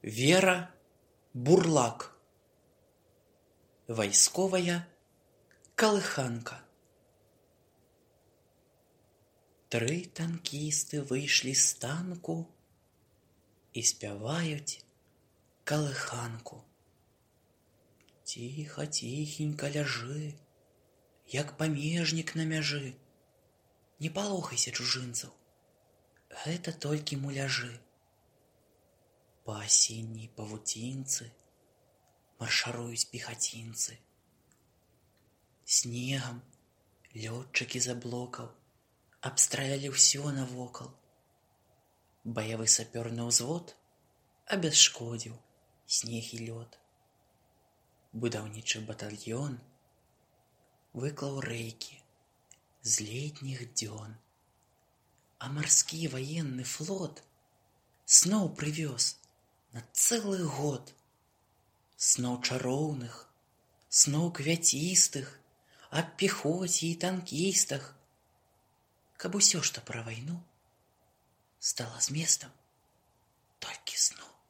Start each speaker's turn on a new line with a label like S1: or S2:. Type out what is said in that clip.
S1: Вера Бурлак. Вайсковая калыханка. Три танкісти вийшли з танку і спявають калыханку. Тихо, тихенько ляжи, як памежнік на мяжы. Не палохайся чужынцаў, гэта толькі муляжы. Па асенняй павуцінцы маршаруюць пехацінцы. Снегам лётчыкі з аблокаў абстралялі ўсё навокал. Баявы сапёрны ўзвод абясшкодзіў снег і лёд. Будаўнічы батальён выклаў рэйкі з летніх дзён. А марскі ваенны флот сноў прывёз на цэлы год. Сноў чароўных, сноў квяцістых, аб пехоце і танкістах, каб усё, што пра вайну, стала зместам толькі сну.